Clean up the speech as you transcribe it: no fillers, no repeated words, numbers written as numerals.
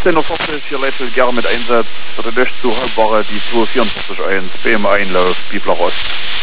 10:40 hier Leute gerne mit Einsatz für die durchzuhaltbare die 244.1 BM Einlauf Bibler Ost.